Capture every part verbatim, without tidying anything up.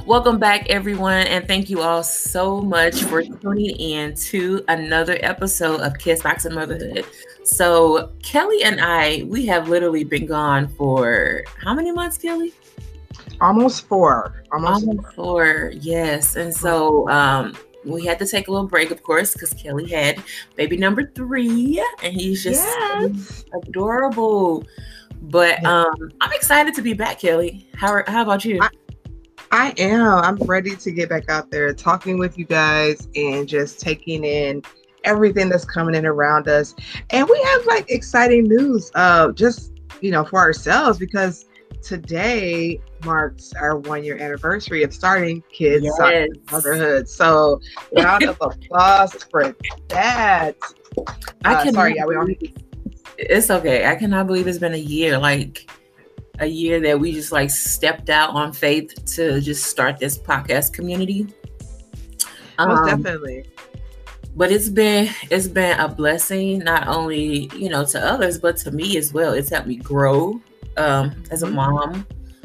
Welcome back, everyone, and thank you all so much for tuning in to another episode of Kids Socks and Motherhood. So, Kelly and I, we have literally been gone for how many months, Kelly? Almost four. Almost, Almost four. four, yes. And so, um, we had to take a little break, of course, because Kelly had baby number three, and he's just yes. adorable. But um, I'm excited to be back, Kelly. How how about you? I, I am. I'm ready to get back out there talking with you guys and just taking in everything that's coming in around us. And we have like exciting news uh, just, you know, for ourselves, because today marks our one year anniversary of starting Kids yes. Socks and Motherhood. So round of applause for that. I uh, can sorry, yeah, we don't It's okay. I cannot believe it's been a year, like a year that we just like stepped out on faith to just start this podcast community. Most um, definitely. But it's been it's been a blessing, not only, you know, to others, but to me as well. It's helped me grow um, as a mm-hmm. mom.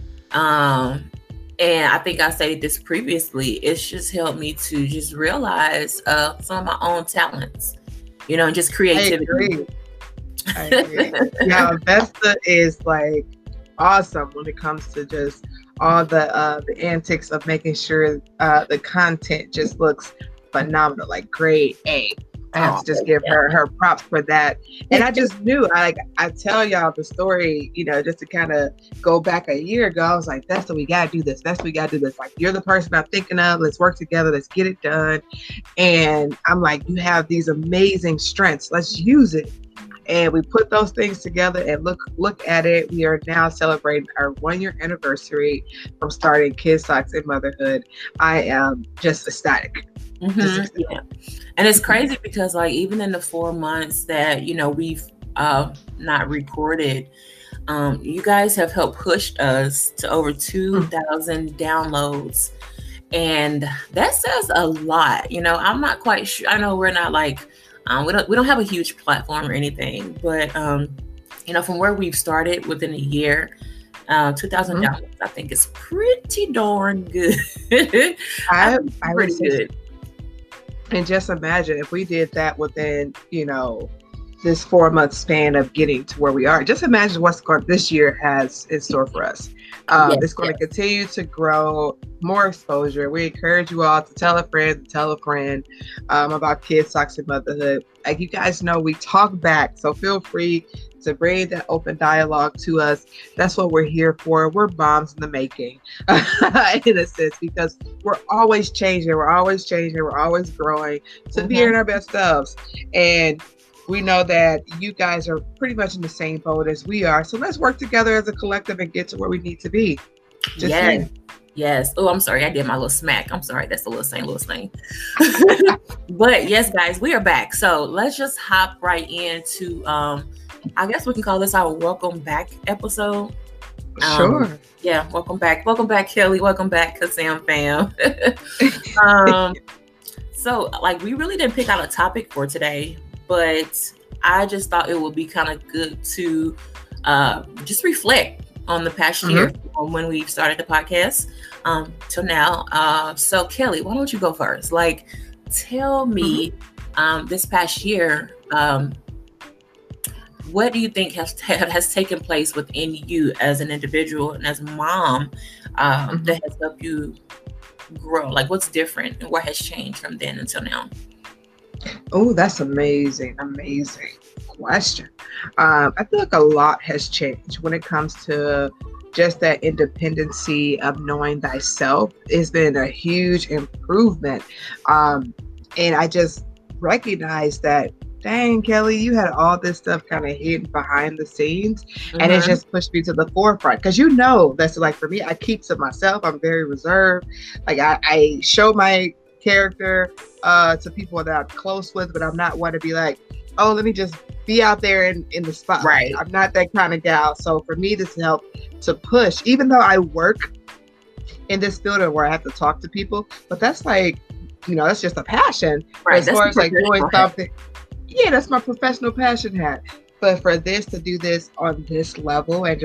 Um, and I think I stated this previously. It's just helped me to just realize uh, some of my own talents, you know, and just creativity. I agree. I agree. Yeah, Vesta is like awesome when it comes to just all the uh, the antics of making sure uh, the content just looks phenomenal, like grade A. I have oh, to just give yeah. her her props for that. And I just knew, I like I tell y'all the story, you know, just to kind of go back a year ago. I was like, Vesta, we gotta do this. Vesta, we gotta do this. Like, you're the person I'm thinking of. Let's work together. Let's get it done. And I'm like, you have these amazing strengths. Let's use it. And we put those things together and look look at it. We are now celebrating our one year anniversary from starting Kids Socks and Motherhood. I am just ecstatic. Mm-hmm. Just ecstatic. Yeah. And it's crazy because like even in the four months that, you know, we've uh, not recorded, um, you guys have helped push us to over two thousand mm-hmm. downloads. And that says a lot. You know, I'm not quite sure. I know we're not like, Um, we don't we don't have a huge platform or anything, but um, you know, from where we've started within a year, uh, two thousand mm-hmm. dollars, I think is pretty darn good. I, I pretty good. And just imagine if we did that within, you know, this four month span of getting to where we are. Just imagine what's going this year has in store for us. Um, yes, it's going yes. to continue to grow, more exposure. We encourage you all to tell a friend, to tell a friend um, about Kids Socks and Motherhood. Like you guys know, we talk back, so feel free to bring that open dialogue to us. That's what we're here for. We're moms in the making, in a sense, because we're always changing. We're always changing. We're always growing to mm-hmm. be in our best selves. And we know that you guys are pretty much in the same boat as we are. So let's work together as a collective and get to where we need to be. Just yes. Saying. Yes. Oh, I'm sorry. I did my little smack. I'm sorry. That's a little same little thing. But yes, guys, we are back. So let's just hop right into, um, I guess we can call this our welcome back episode. Um, sure. Yeah. Welcome back. Welcome back, Kelly. Welcome back, Kassam fam. um, so like, we really didn't pick out a topic for today, but I just thought it would be kind of good to uh, just reflect on the past mm-hmm. year on when we started the podcast um, till now. Uh, so Kelly, why don't you go first? Like, tell me mm-hmm. um, this past year, um, what do you think has has taken place within you as an individual and as a mom um, mm-hmm. that has helped you grow? Like, what's different and what has changed from then until now? Oh, that's amazing. Amazing question. Um, I feel like a lot has changed when it comes to just that independency of knowing thyself. It's been a huge improvement. Um, and I just recognize that, dang, Kelly, you had all this stuff kind of hidden behind the scenes. Mm-hmm. And it just pushed me to the forefront. Because you know, that's like for me, I keep to myself. I'm very reserved. Like I, I show my character uh, to people that I'm close with, but I'm not one to be like, oh, let me just be out there in, in the spotlight. Right. I'm not that kind of gal. So for me, this helped to push, even though I work in this field where I have to talk to people, but that's like, you know, that's just a passion. Right. As far as like doing something. Yeah, that's my professional passion hat. But for this to do this on this level and just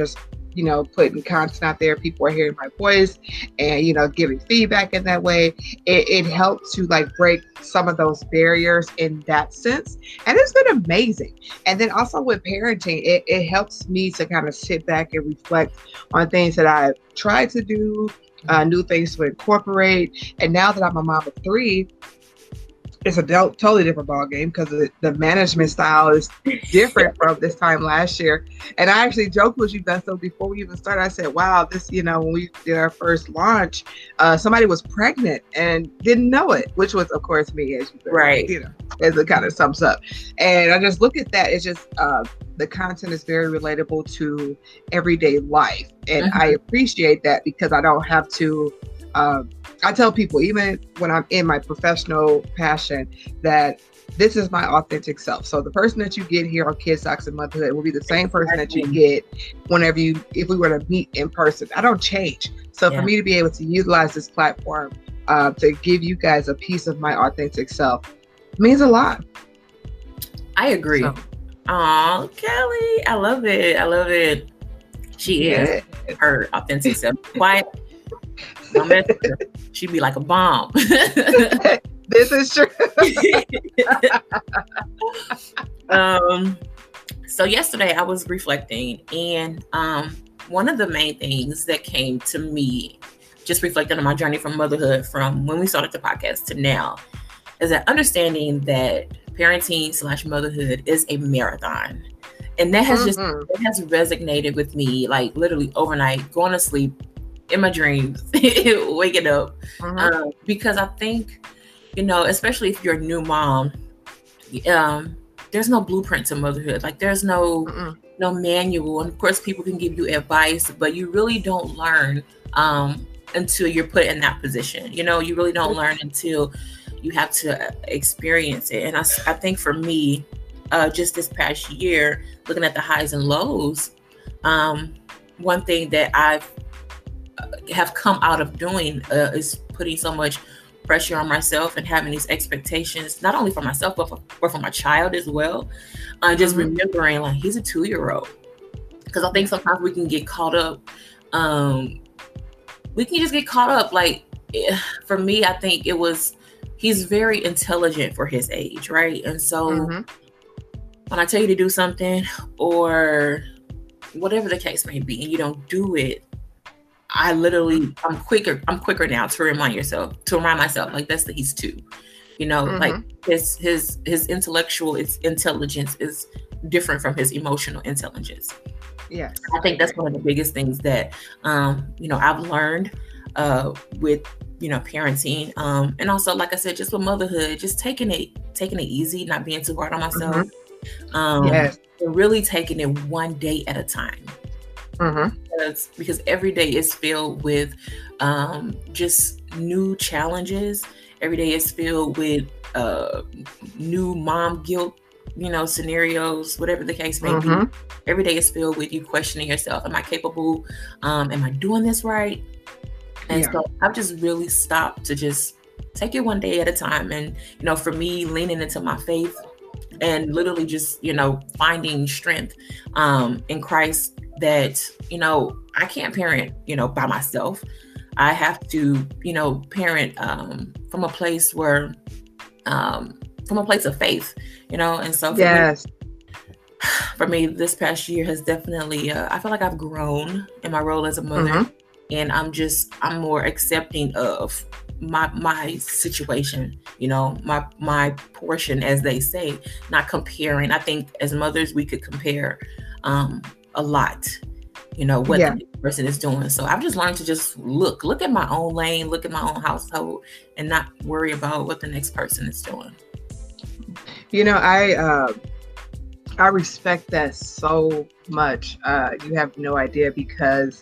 you know, putting content out there, people are hearing my voice and, you know, giving feedback in that way. It, it helped to like break some of those barriers in that sense. And it's been amazing. And then also with parenting, it, it helps me to kind of sit back and reflect on things that I've tried to do, uh, new things to incorporate. And now that I'm a mom of three, it's a del- totally different ball game because the, the management style is different from this time last year. And I actually joked with you, Beth, so before we even started, I said, wow, this, you know, when we did our first launch, uh, somebody was pregnant and didn't know it, which was, of course, me, as you said, right. You know, as it kind of sums up. And I just look at that. It's just, uh, the content is very relatable to everyday life. And mm-hmm. I appreciate that because I don't have to, um, I tell people, even when I'm in my professional passion, that this is my authentic self. So the person that you get here on Kids Talks and Motherhood will be the same person that you get whenever you, if we were to meet in person. I don't change. So yeah. for me to be able to utilize this platform uh, to give you guys a piece of my authentic self means a lot. I agree. So. Aw, Kelly, I love it. I love it. She yeah. is her authentic self. Quiet. She'd be like a bomb. This is true. um, so yesterday I was reflecting, and um, one of the main things that came to me, just reflecting on my journey from motherhood, from when we started the podcast to now, is that understanding that parenting slash motherhood is a marathon. And that has mm-hmm. just, it has resonated with me, like literally overnight, going to sleep, in my dreams, waking up, mm-hmm. um, because I think, you know, especially if you're a new mom, um, there's no blueprint to motherhood. Like there's no Mm-mm. no manual, and of course, people can give you advice, but you really don't learn um, until you're put in that position. You know, you really don't learn until you have to experience it. And I, I think for me, uh, just this past year, looking at the highs and lows, um, one thing that I've have come out of doing uh, is putting so much pressure on myself and having these expectations, not only for myself, but for, but for my child as well. Uh, just mm-hmm. remembering like he's a two-year-old. Because I think sometimes we can get caught up. Um, we can just get caught up. Like for me, I think it was, he's very intelligent for his age, right? And so mm-hmm. when I tell you to do something or whatever the case may be, and you don't do it, I literally, I'm quicker, I'm quicker now to remind yourself, to remind myself, like that's the, he's two, you know, mm-hmm. like his, his, his intellectual his intelligence is different from his emotional intelligence. Yes. I think that's one of the biggest things that, um, you know, I've learned uh, with, you know, parenting. Um, and also, like I said, just with motherhood, just taking it, taking it easy, not being too hard on myself. Mm-hmm. Um, yes. And really taking it one day at a time. Mm-hmm. Because, because every day is filled with um, just new challenges. Every day is filled with uh, new mom guilt, you know, scenarios, whatever the case may mm-hmm. be. Every day is filled with you questioning yourself. Am I capable? Um, am I doing this right? And yeah. so I've just really stopped to just take it one day at a time. And, you know, for me, leaning into my faith and literally just, you know, finding strength um, in Christ that, you know, I can't parent, you know, by myself. I have to, you know, parent um, from a place where, um, from a place of faith, you know, and so for, yes. me, for me, this past year has definitely, uh, I feel like I've grown in my role as a mother, mm-hmm. and I'm just, I'm more accepting of my my situation, you know, my my portion, as they say, not comparing. I think as mothers, we could compare um, a lot, you know, what yeah. the person is doing. So I've just learned to just look, look at my own lane, look at my own household, and not worry about what the next person is doing. You know, I uh, I respect that so much. Uh, you have no idea, because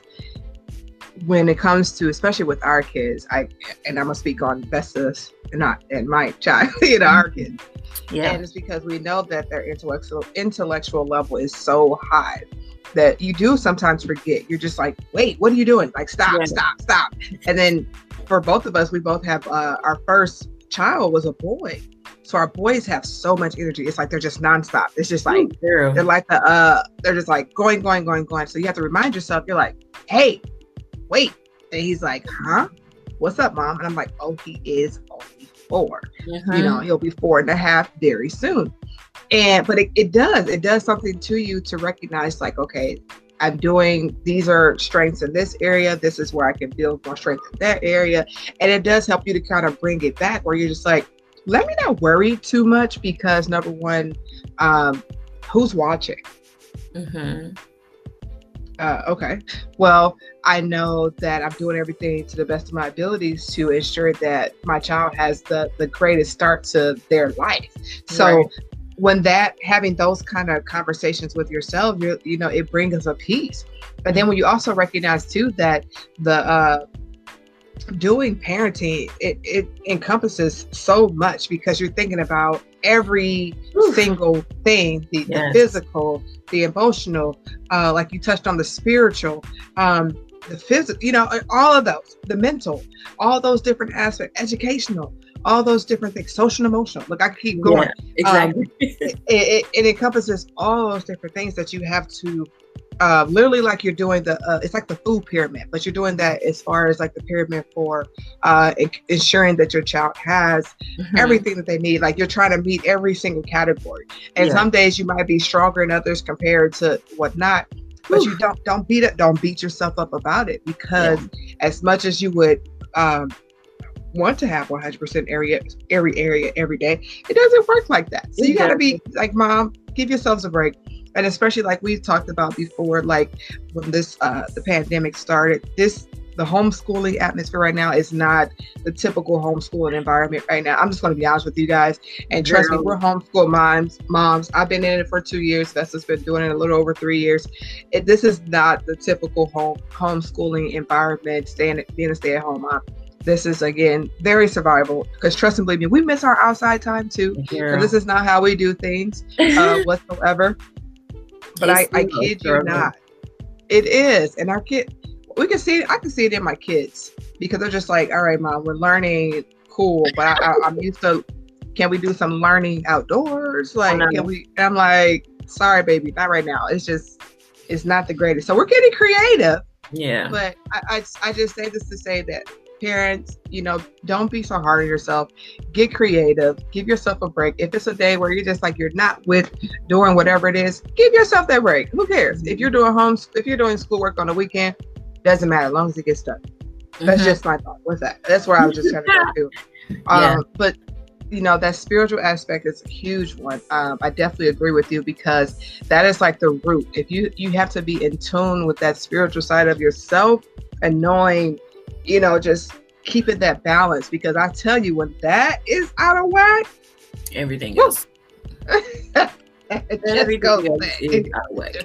when it comes to, especially with our kids, I and I'm gonna speak on Vesta's, not and my child, you know, our kids. Yeah. And it's because we know that their intellectual intellectual level is so high that you do sometimes forget. You're just like, wait, what are you doing? Like, stop, yeah. stop, stop. And then for both of us, we both have uh, our first child was a boy. So our boys have so much energy. It's like they're just nonstop. It's just like, Ooh, they're like, the, uh, they're just like going, going, going, going. So you have to remind yourself, you're like, hey, wait. And he's like, huh? What's up, mom? And I'm like, oh, he is only four. Mm-hmm. You know, he'll be four and a half very soon. And, but it, it does, it does something to you to recognize like, okay, I'm doing, these are strengths in this area. This is where I can build more strength in that area. And it does help you to kind of bring it back where you're just like, let me not worry too much because number one, um, who's watching? Mm-hmm. Uh, okay. Well, I know that I'm doing everything to the best of my abilities to ensure that my child has the, the greatest start to their life. So right. when that, having those kind of conversations with yourself, you you know, it brings a peace. But then when you also recognize too, that the, uh, doing parenting, it, it encompasses so much because you're thinking about every Oof. single thing, the, yes. the physical, the emotional, uh, like you touched on the spiritual, um, the physical, you know, all of those, the mental, all those different aspects, educational, all those different things, social and emotional. Look, I keep going. Yeah, exactly. Um, it, it, it encompasses all those different things that you have to Uh, literally like you're doing the, uh, it's like the food pyramid, but you're doing that as far as like the pyramid for uh, ensuring that your child has mm-hmm. everything that they need. Like you're trying to meet every single category. And yeah. some days you might be stronger than others compared to whatnot, but Ooh. you don't, don't beat it. Don't beat yourself up about it because yeah. as much as you would um, want to have one hundred percent area, every area, every day, it doesn't work like that. So you got to be like, mom, give yourselves a break. And especially like we've talked about before, like when this, uh, the pandemic started, this, the homeschooling atmosphere right now is not the typical homeschooling environment right now. I'm just going to be honest with you guys. And trust Girl. me, we're homeschool moms, moms. I've been in it for two years. Vesta's been doing it a little over three years. It, this is not the typical home homeschooling environment, staying, being a stay-at-home mom. This is, again, very survival because trust and believe me, we miss our outside time too. And this is not how we do things uh, whatsoever. But I, I kid you not, it is. And our kid, we can see it. I can see it in my kids because they're just like, all right, mom, we're learning. Cool. But I, I, I'm used to, can we do some learning outdoors? Like, can we, and I'm like, sorry, baby, not right now. It's just, it's not the greatest. So we're getting creative. Yeah. But I, I, I just say this to say that parents, you know, don't be so hard on yourself. Get creative. Give yourself a break. If it's a day where you're just like you're not with doing whatever it is, give yourself that break. Who cares? If you're doing home, if you're doing schoolwork on the weekend, doesn't matter as long as it gets done. That's mm-hmm. just my thought with that. That's where I was just trying to go to. Um, yeah. But you know, that spiritual aspect is a huge one. Um, I definitely agree with you because that is like the root. If you you have to be in tune with that spiritual side of yourself and knowing, you know, just keeping that balance because I tell you, when that is out of whack, everything woo, else. it just goes out of whack.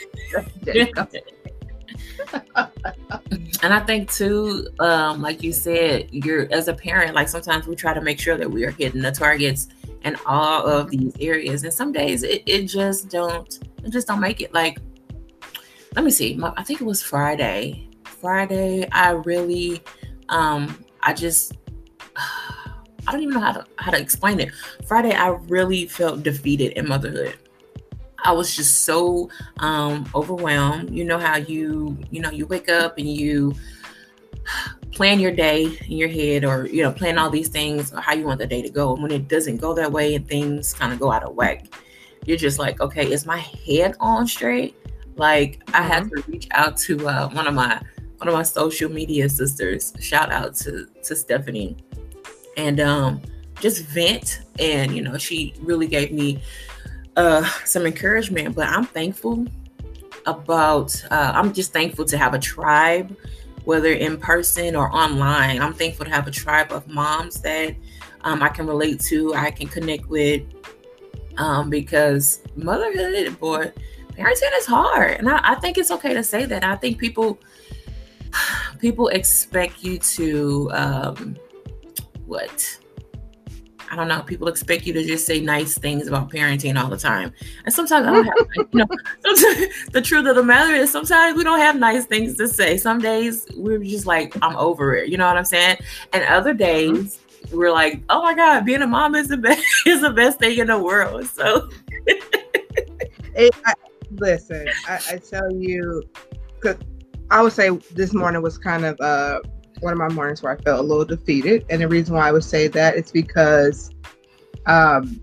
And I think too, um, like you said, you're as a parent, like sometimes we try to make sure that we are hitting the targets in all of these areas, and some days it, it just don't, it just don't make it. Like, let me see, my, I think it was Friday. Friday, I really, um, I just, I don't even know how to how to explain it. Friday, I really felt defeated in motherhood. I was just so um, overwhelmed. You know how you, you know, you wake up and you plan your day in your head, or you know, plan all these things, or how you want the day to go. And when it doesn't go that way, and things kind of go out of whack, you're just like, okay, is my head on straight? Like, I had to reach out to uh, one of my one of my social media sisters. Shout out to to Stephanie, and um, just vent. And you know, she really gave me uh, some encouragement. But I'm thankful about. Uh, I'm just thankful to have a tribe, whether in person or online. I'm thankful to have a tribe of moms that um, I can relate to, I can connect with, um, because motherhood, boy, parenting is hard. And I, I think it's okay to say that. I think people people expect you to, um, what? I don't know. People expect you to just say nice things about parenting all the time. And sometimes I don't have, you know, the truth of the matter is sometimes we don't have nice things to say. Some days we're just like, I'm over it. You know what I'm saying? And other days we're like, oh my God, being a mom is the best is the best thing in the world. So it, I, listen, I, I tell you, cause I would say this morning was kind of uh, one of my mornings where I felt a little defeated. And the reason why I would say that is because um,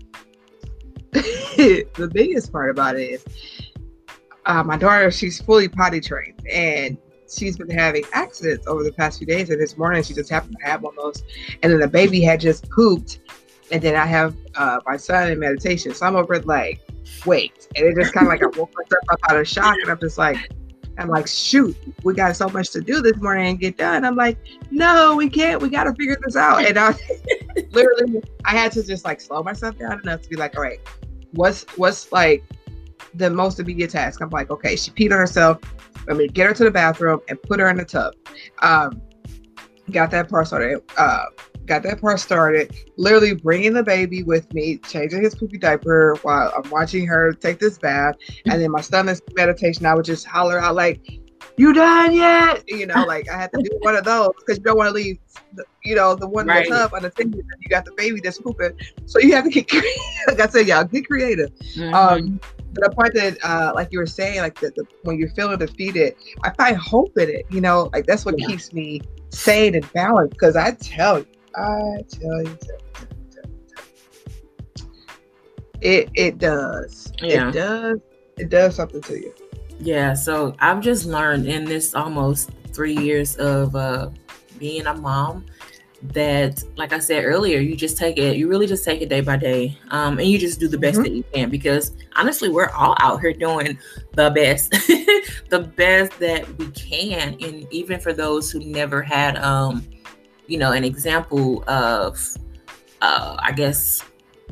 the biggest part about it is uh, my daughter, she's fully potty trained, and she's been having accidents over the past few days. And this morning she just happened to have one of those. And then the baby had just pooped. And then I have uh, my son in meditation. So I'm over like, wait. And it just kind of like I woke myself up out of shock. And I'm just like, I'm like, shoot, we got so much to do this morning and get done. I'm like, no, we can't. We got to figure this out. And I literally, I had to just like slow myself down enough to be like, all right, what's what's like the most immediate task? I'm like, okay, she peed on herself. Let me get her to the bathroom and put her in the tub. Um, got that part started. Uh, got that part started. Literally bringing the baby with me, changing his poopy diaper while I'm watching her take this bath. And then my stomach's meditation, I would just holler out like, "You done yet?" You know, like I had to do one of those because you don't want to leave, the, you know, the one right. in the tub unattended. You got the baby that's pooping, so you have to get like I said, y'all get creative. Mm-hmm. Um, But the point that, uh, like you were saying, like the, the, when you're feeling defeated, I find hope in it. You know, like that's what yeah. keeps me sane and balanced. Because I tell you, I tell you, tell you, tell you, tell you. it it does. Yeah. It does. It does something to you. Yeah. So I've just learned in this almost three years of uh, being a mom that, like I said earlier, you just take it, you really just take it day by day. Um, and you just do the best mm-hmm. that you can, because honestly, we're all out here doing the best, the best that we can. And even for those who never had, um, you know, an example of, uh, I guess,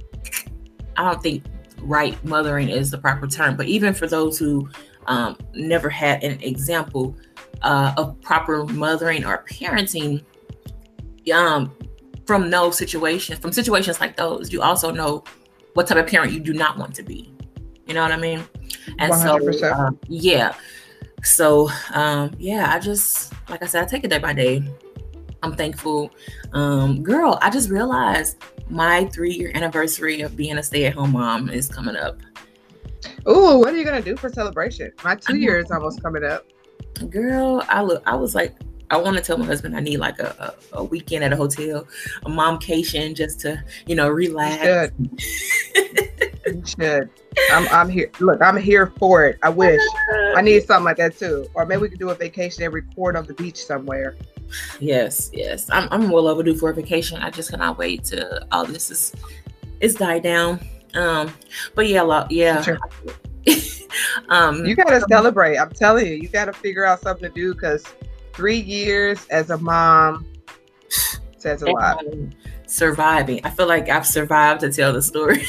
I don't think right mothering is the proper term, but even for those who um, never had an example uh, of proper mothering or parenting, Um, from those situations, from situations like those, you also know what type of parent you do not want to be. You know what I mean? And one hundred percent. So, um, yeah. So, um, yeah, I just, like I said, I take it day by day. I'm thankful. Um, girl, I just realized my three-year anniversary of being a stay-at-home mom is coming up. Oh, what are you gonna do for celebration? My two years is almost coming up. Girl, I look. I was like. I want to tell my husband I need like a, a, a weekend at a hotel, a momcation, just to, you know, relax. You should. You should. I'm, I'm here. Look, I'm here for it. I wish. I need something like that too. Or maybe we could do a vacation and record on the beach somewhere. Yes, yes. I'm, I'm well overdue for a vacation. I just cannot wait to all this is, is die down. Um, but yeah, lo- yeah. Sure. um, you gotta celebrate. I'm telling you, you gotta figure out something to do, because three years as a mom says a lot. Surviving. I feel like I've survived to tell the story.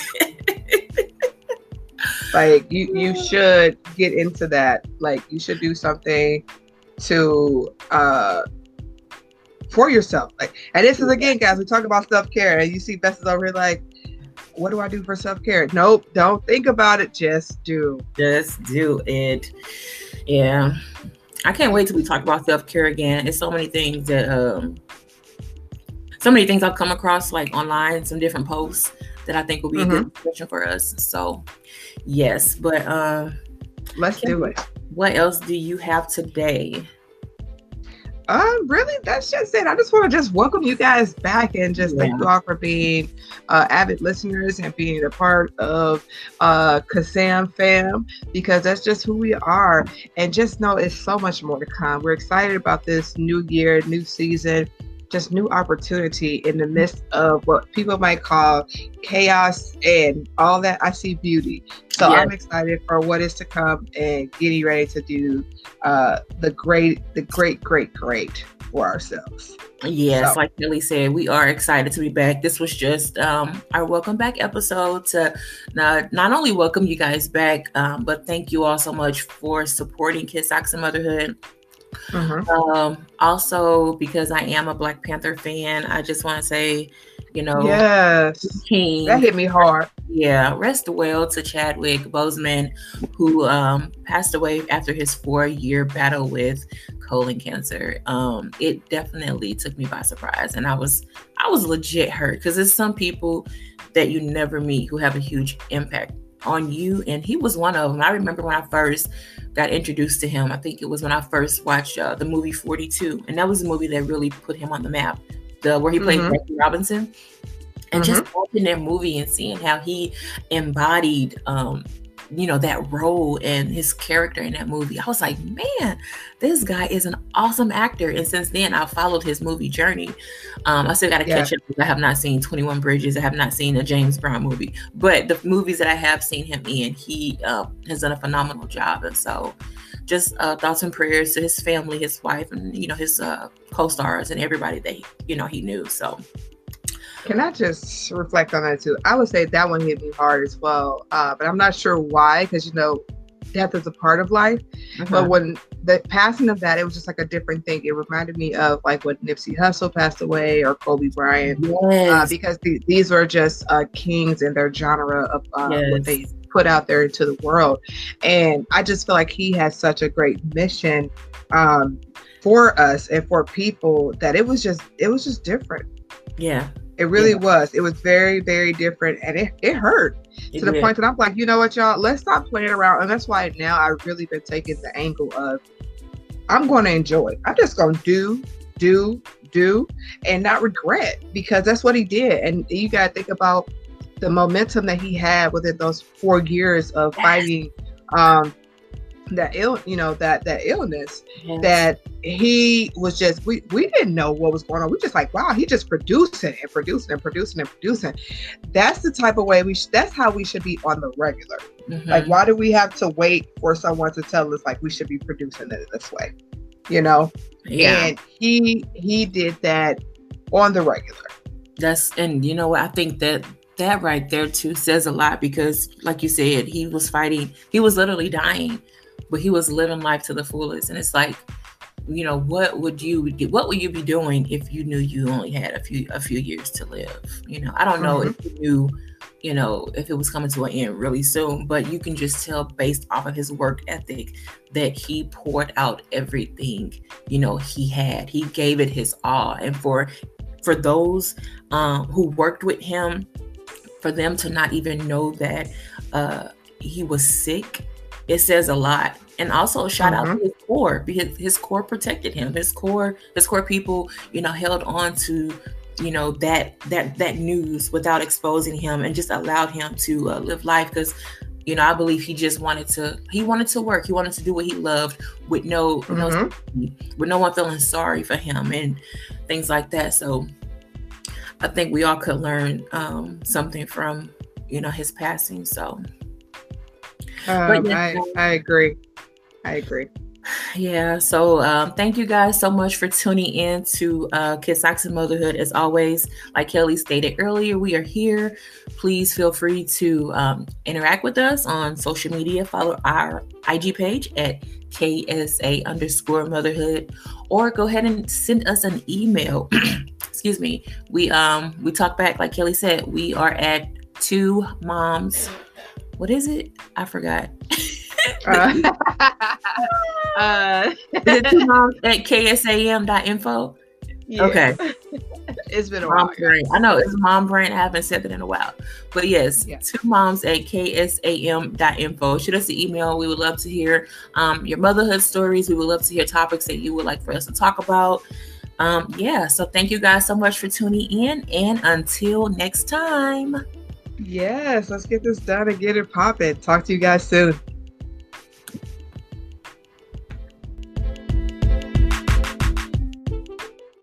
Like you, you should get into that. Like you should do something to uh for yourself. Like, and this is again, guys, we talk about self-care, and you see Bess is over here like, what do I do for self-care? Nope, don't think about it. Just do. Just do it. Yeah. I can't wait till we talk about self-care again. It's so many things that, um, so many things I've come across like online, some different posts that I think will be mm-hmm. a good discussion for us. So yes, but um, let's do it. What else do you have today? Um, really, that's just it. I just want to just welcome you guys back and just yeah. thank you all for being uh, avid listeners and being a part of uh, Kazam Fam, because that's just who we are. And just know it's so much more to come. We're excited about this new year, new season, just new opportunity in the midst of what people might call chaos and all that. I see beauty. So yes. I'm excited for what is to come and getting ready to do uh, the great, the great, great, great for ourselves. Yes, so. Like Kelly said, we are excited to be back. This was just um, our welcome back episode to not, not only welcome you guys back, um, but thank you all so much for supporting Kids Socks and Motherhood. Mm-hmm. Um, also, because I am a Black Panther fan, I just want to say You know, yes, King. That hit me hard. Yeah, rest well to Chadwick Boseman, who um, passed away after his four-year battle with colon cancer. Um, it definitely took me by surprise, and I was I was legit hurt because there's some people that you never meet who have a huge impact on you, and he was one of them. I remember when I first got introduced to him. I think it was when I first watched uh, the movie forty-two, and that was a movie that really put him on the map. The where he played mm-hmm. Jackie Robinson. And mm-hmm. just watching that movie and seeing how he embodied, um, you know, that role and his character in that movie, I was like, man, this guy is an awesome actor. And since then, I've followed his movie journey. Um, I still got to yeah. catch up. I have not seen twenty-one Bridges. I have not seen a James Brown movie. But the movies that I have seen him in, he uh, has done a phenomenal job. And so just uh, thoughts and prayers to his family, his wife, and, you know, his uh, co-stars and everybody that, he, you know, he knew. So. Can I just reflect on that too? I would say that one hit me hard as well, uh, but I'm not sure why, because, you know, death is a part of life. Uh-huh. But when the passing of that, it was just like a different thing. It reminded me of like when Nipsey Hussle passed away or Kobe Bryant, yes. uh, because th- these were just uh, kings in their genre of uh, yes. what they put out there into the world. And I just feel like he has such a great mission um, for us and for people that it was just, it was just different. Yeah. It really yeah. was. It was very, very different. And it, it hurt it to the did. point that I'm like, you know what, y'all, let's stop playing around. And that's why now I've really been taking the angle of, I'm going to enjoy. I'm just going to do, do, do, and not regret, because that's what he did. And you got to think about the momentum that he had within those four years of fighting um, that ill, you know, that, that illness yes. that he was just, we, we didn't know what was going on. We just like, wow, he just producing and producing and producing and producing. That's the type of way we, sh- that's how we should be on the regular. Mm-hmm. Like, why do we have to wait for someone to tell us like we should be producing it this way? You know? Yeah. And he, he did that on the regular. That's, and you know what, I think that that right there too says a lot, because like you said, he was fighting, he was literally dying, but he was living life to the fullest. And it's like, you know, what would you do? What would you be doing if you knew you only had a few a few years to live? You know, I don't know mm-hmm. if you knew, you know, if it was coming to an end really soon, but you can just tell based off of his work ethic that he poured out everything, you know, he had. He gave it his all. And for for those um, who worked with him, for them to not even know that uh, he was sick, it says a lot. And also shout mm-hmm. out to his core, because his core protected him. His core, his core people, you know, held on to, you know, that that that news without exposing him, and just allowed him to uh, live life. Because, you know, I believe he just wanted to, he wanted to work. He wanted to do what he loved with no, mm-hmm. no with no one feeling sorry for him and things like that. So I think we all could learn um, something from, you know, his passing. So. Um, yeah, I, I agree. I agree. Yeah. So um, thank you guys so much for tuning in to uh, Kids Socks and Motherhood. As always, like Kelly stated earlier, we are here. Please feel free to um, interact with us on social media. Follow our I G page at K S A underscore motherhood, or go ahead and send us an email. Excuse me. We um we talk back, like Kelly said. We are at two moms. What is it? I forgot. uh, uh, is it two moms at K S A M dot info? Yeah. Okay. It's been a mom while. Brain. I know it's mom brain. I haven't said that in a while. But yes, yeah. two moms at K S A M dot info. Shoot us an email. We would love to hear um, your motherhood stories. We would love to hear topics that you would like for us to talk about. Um, yeah. So thank you guys so much for tuning in. And until next time. Yes, let's get this done and get it popping. Talk to you guys soon.